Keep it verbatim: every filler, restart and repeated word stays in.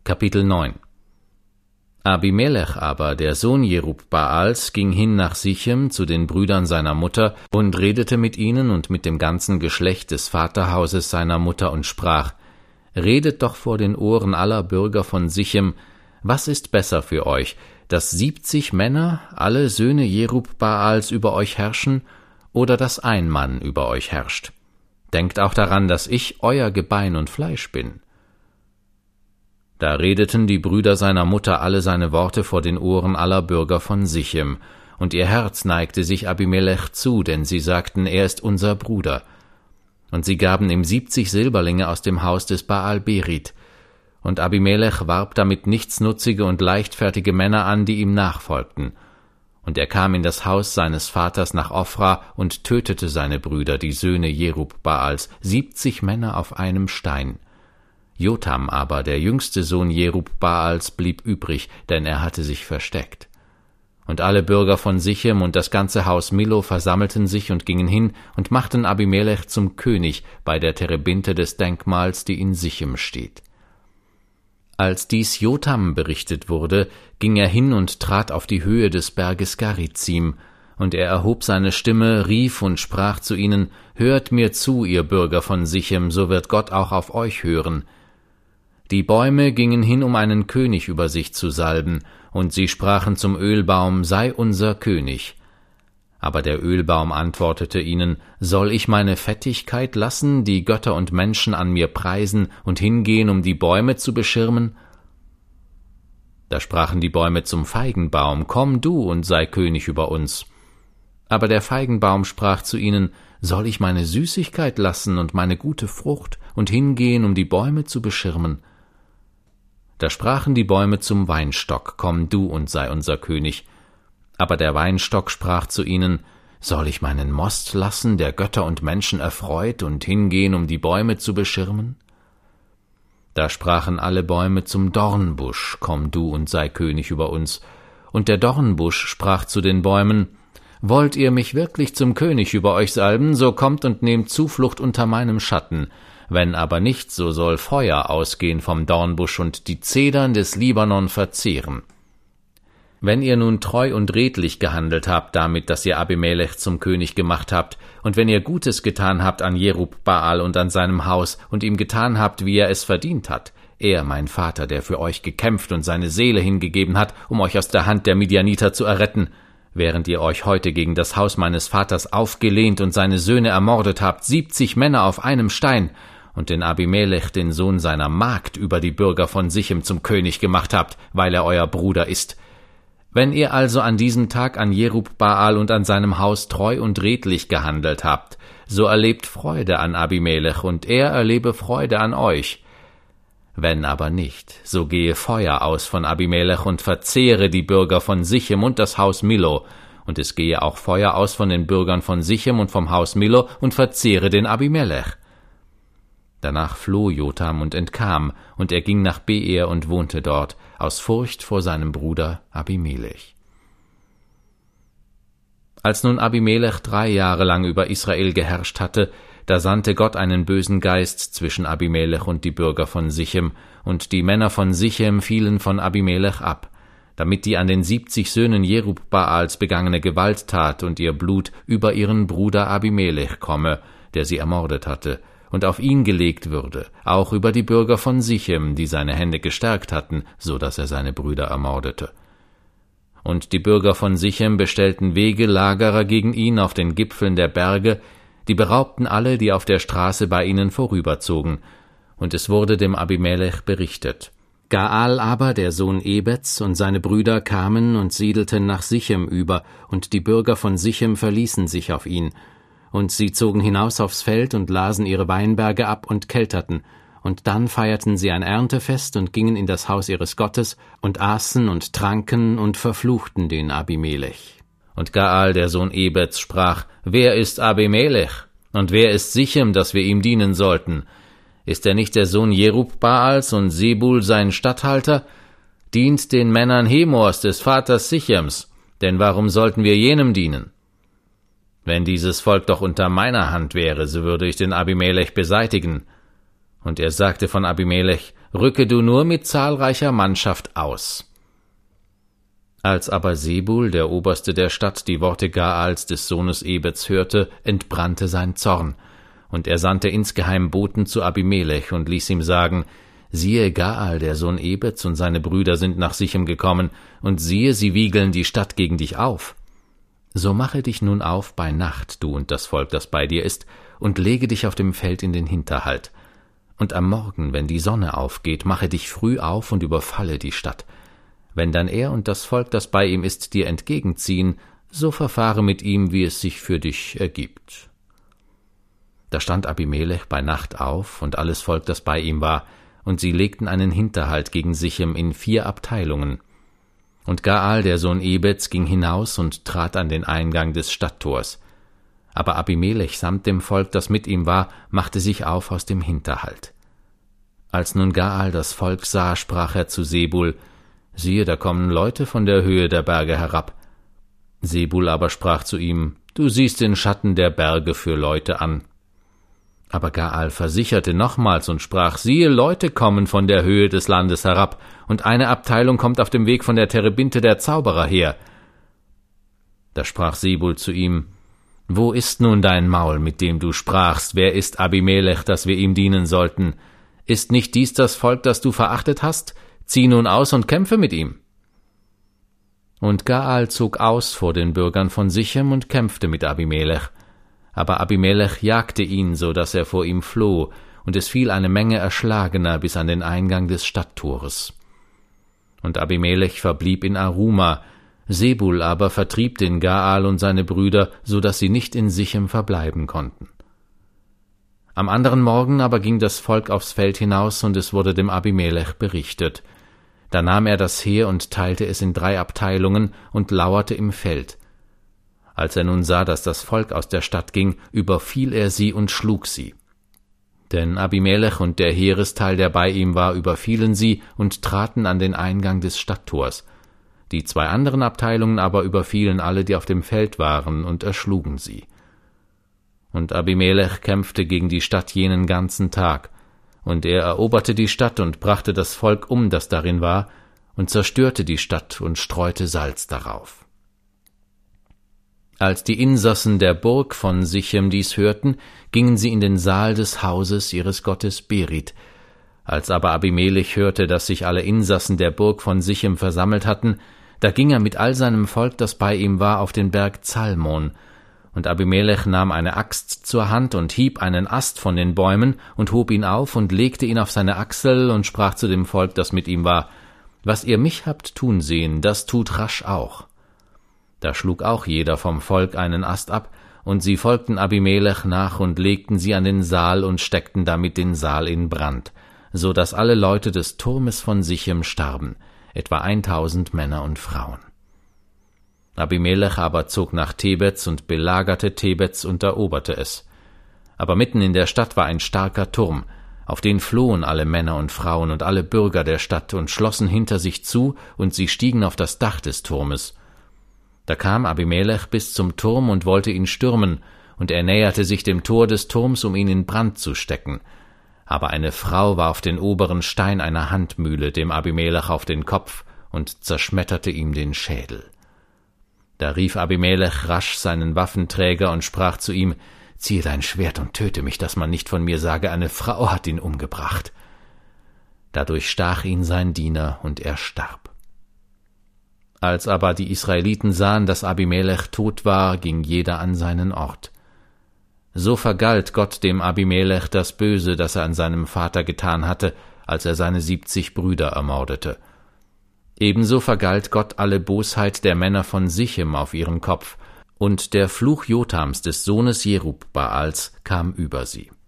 Kapitel neun. Abimelech aber, der Sohn Jerub-Baals, ging hin nach Sichem zu den Brüdern seiner Mutter und redete mit ihnen und mit dem ganzen Geschlecht des Vaterhauses seiner Mutter und sprach: Redet doch vor den Ohren aller Bürger von Sichem, was ist besser für euch, dass siebzig Männer, alle Söhne Jerub-Baals, über euch herrschen, oder dass ein Mann über euch herrscht? Denkt auch daran, dass ich euer Gebein und Fleisch bin. Da redeten die Brüder seiner Mutter alle seine Worte vor den Ohren aller Bürger von Sichem, und ihr Herz neigte sich Abimelech zu, denn sie sagten, er ist unser Bruder. Und sie gaben ihm siebzig Silberlinge aus dem Haus des Baal-Berith, und Abimelech warb damit nichtsnutzige und leichtfertige Männer an, die ihm nachfolgten. Und er kam in das Haus seines Vaters nach Ophra und tötete seine Brüder, die Söhne Jerub-Baals, siebzig Männer auf einem Stein. Jotam aber, der jüngste Sohn Jerub-Baals, blieb übrig, denn er hatte sich versteckt. Und alle Bürger von Sichem und das ganze Haus Milo versammelten sich und gingen hin und machten Abimelech zum König bei der Terebinte des Denkmals, die in Sichem steht. Als dies Jotam berichtet wurde, ging er hin und trat auf die Höhe des Berges Garizim, und er erhob seine Stimme, rief und sprach zu ihnen: Hört mir zu, ihr Bürger von Sichem, so wird Gott auch auf euch hören. Die Bäume gingen hin, um einen König über sich zu salben, und sie sprachen zum Ölbaum: Sei unser König. Aber der Ölbaum antwortete ihnen: Soll ich meine Fettigkeit lassen, die Götter und Menschen an mir preisen, und hingehen, um die Bäume zu beschirmen? Da sprachen die Bäume zum Feigenbaum: Komm du und sei König über uns. Aber der Feigenbaum sprach zu ihnen: Soll ich meine Süßigkeit lassen und meine gute Frucht, und hingehen, um die Bäume zu beschirmen? Da sprachen die Bäume zum Weinstock: Komm du und sei unser König. Aber der Weinstock sprach zu ihnen: Soll ich meinen Most lassen, der Götter und Menschen erfreut, und hingehen, um die Bäume zu beschirmen? Da sprachen alle Bäume zum Dornbusch: Komm du und sei König über uns. Und der Dornbusch sprach zu den Bäumen: Wollt ihr mich wirklich zum König über euch salben, so kommt und nehmt Zuflucht unter meinem Schatten. Wenn aber nicht, so soll Feuer ausgehen vom Dornbusch und die Zedern des Libanon verzehren. Wenn ihr nun treu und redlich gehandelt habt damit, dass ihr Abimelech zum König gemacht habt, und wenn ihr Gutes getan habt an Jerub-Baal und an seinem Haus und ihm getan habt, wie er es verdient hat, er, mein Vater, der für euch gekämpft und seine Seele hingegeben hat, um euch aus der Hand der Midianiter zu erretten, während ihr euch heute gegen das Haus meines Vaters aufgelehnt und seine Söhne ermordet habt, siebzig Männer auf einem Stein, und den Abimelech, den Sohn seiner Magd, über die Bürger von Sichem zum König gemacht habt, weil er euer Bruder ist. Wenn ihr also an diesem Tag an Jerub-Baal und an seinem Haus treu und redlich gehandelt habt, so erlebt Freude an Abimelech, und er erlebe Freude an euch. Wenn aber nicht, so gehe Feuer aus von Abimelech und verzehre die Bürger von Sichem und das Haus Milo, und es gehe auch Feuer aus von den Bürgern von Sichem und vom Haus Milo und verzehre den Abimelech. Danach floh Jotam und entkam, und er ging nach Beer und wohnte dort, aus Furcht vor seinem Bruder Abimelech. Als nun Abimelech drei Jahre lang über Israel geherrscht hatte, da sandte Gott einen bösen Geist zwischen Abimelech und die Bürger von Sichem, und die Männer von Sichem fielen von Abimelech ab, damit die an den siebzig Söhnen Jerub-Baals begangene Gewalttat und ihr Blut über ihren Bruder Abimelech komme, der sie ermordet hatte, und auf ihn gelegt würde, auch über die Bürger von Sichem, die seine Hände gestärkt hatten, so dass er seine Brüder ermordete. Und die Bürger von Sichem bestellten Wegelagerer gegen ihn auf den Gipfeln der Berge, die beraubten alle, die auf der Straße bei ihnen vorüberzogen, und es wurde dem Abimelech berichtet. Gaal aber, der Sohn Ebeds, und seine Brüder kamen und siedelten nach Sichem über, und die Bürger von Sichem verließen sich auf ihn. Und sie zogen hinaus aufs Feld und lasen ihre Weinberge ab und kelterten, und dann feierten sie ein Erntefest und gingen in das Haus ihres Gottes und aßen und tranken und verfluchten den Abimelech. Und Gaal, der Sohn Ebeds, sprach: Wer ist Abimelech? Und wer ist Sichem, dass wir ihm dienen sollten? Ist er nicht der Sohn Jerub-Baals und Sebul sein Statthalter? Dient den Männern Hemors, des Vaters Sichems, denn warum sollten wir jenem dienen? Wenn dieses Volk doch unter meiner Hand wäre, so würde ich den Abimelech beseitigen. Und er sagte von Abimelech: rücke du nur mit zahlreicher Mannschaft aus. Als aber Sebul, der Oberste der Stadt, die Worte Gaals des Sohnes Ebeds hörte, entbrannte sein Zorn, und er sandte insgeheim Boten zu Abimelech und ließ ihm sagen, siehe, Gaal, der Sohn Ebeds, und seine Brüder sind nach Sichem gekommen, und siehe, sie wiegeln die Stadt gegen dich auf. So mache dich nun auf bei Nacht, du und das Volk, das bei dir ist, und lege dich auf dem Feld in den Hinterhalt. Und am Morgen, wenn die Sonne aufgeht, mache dich früh auf und überfalle die Stadt. Wenn dann er und das Volk, das bei ihm ist, dir entgegenziehen, so verfahre mit ihm, wie es sich für dich ergibt. Da stand Abimelech bei Nacht auf und alles Volk, das bei ihm war, und sie legten einen Hinterhalt gegen Sichem in vier Abteilungen. Und Gaal, der Sohn Ebeds, ging hinaus und trat an den Eingang des Stadttors. Aber Abimelech samt dem Volk, das mit ihm war, machte sich auf aus dem Hinterhalt. Als nun Gaal das Volk sah, sprach er zu Sebul, siehe, da kommen Leute von der Höhe der Berge herab. Sebul aber sprach zu ihm, du siehst den Schatten der Berge für Leute an. Aber Gaal versicherte nochmals und sprach, siehe, Leute kommen von der Höhe des Landes herab, und eine Abteilung kommt auf dem Weg von der Terebinte der Zauberer her. Da sprach Sebul zu ihm, wo ist nun dein Maul, mit dem du sprachst, wer ist Abimelech, dass wir ihm dienen sollten? Ist nicht dies das Volk, das du verachtet hast? Zieh nun aus und kämpfe mit ihm. Und Gaal zog aus vor den Bürgern von Sichem und kämpfte mit Abimelech. Aber Abimelech jagte ihn, so dass er vor ihm floh, und es fiel eine Menge Erschlagener bis an den Eingang des Stadttores. Und Abimelech verblieb in Aruma, Sebul aber vertrieb den Gaal und seine Brüder, so dass sie nicht in Sichem verbleiben konnten. Am anderen Morgen aber ging das Volk aufs Feld hinaus, und es wurde dem Abimelech berichtet. Da nahm er das Heer und teilte es in drei Abteilungen und lauerte im Feld. Als er nun sah, dass das Volk aus der Stadt ging, überfiel er sie und schlug sie. Denn Abimelech und der Heeresteil, der bei ihm war, überfielen sie und traten an den Eingang des Stadttors. Die zwei anderen Abteilungen aber überfielen alle, die auf dem Feld waren, und erschlugen sie. Und Abimelech kämpfte gegen die Stadt jenen ganzen Tag, und er eroberte die Stadt und brachte das Volk um, das darin war, und zerstörte die Stadt und streute Salz darauf. Als die Insassen der Burg von Sichem dies hörten, gingen sie in den Saal des Hauses ihres Gottes Berit. Als aber Abimelech hörte, dass sich alle Insassen der Burg von Sichem versammelt hatten, da ging er mit all seinem Volk, das bei ihm war, auf den Berg Zalmon. Und Abimelech nahm eine Axt zur Hand und hieb einen Ast von den Bäumen und hob ihn auf und legte ihn auf seine Achsel und sprach zu dem Volk, das mit ihm war, »Was ihr mich habt tun sehen, das tut rasch auch.« Da schlug auch jeder vom Volk einen Ast ab, und sie folgten Abimelech nach und legten sie an den Saal und steckten damit den Saal in Brand, so dass alle Leute des Turmes von Sichem starben, etwa eintausend Männer und Frauen. Abimelech aber zog nach Tebez und belagerte Tebez und eroberte es. Aber mitten in der Stadt war ein starker Turm, auf den flohen alle Männer und Frauen und alle Bürger der Stadt und schlossen hinter sich zu, und sie stiegen auf das Dach des Turmes. Da kam Abimelech bis zum Turm und wollte ihn stürmen, und er näherte sich dem Tor des Turms, um ihn in Brand zu stecken. Aber eine Frau warf den oberen Stein einer Handmühle dem Abimelech auf den Kopf und zerschmetterte ihm den Schädel. Da rief Abimelech rasch seinen Waffenträger und sprach zu ihm, »Ziehe dein Schwert und töte mich, dass man nicht von mir sage, eine Frau hat ihn umgebracht.« Da durchstach ihn sein Diener, und er starb. Als aber die Israeliten sahen, dass Abimelech tot war, ging jeder an seinen Ort. So vergalt Gott dem Abimelech das Böse, das er an seinem Vater getan hatte, als er seine siebzig Brüder ermordete. Ebenso vergalt Gott alle Bosheit der Männer von Sichem auf ihren Kopf, und der Fluch Jotams des Sohnes Jerub-Baals kam über sie.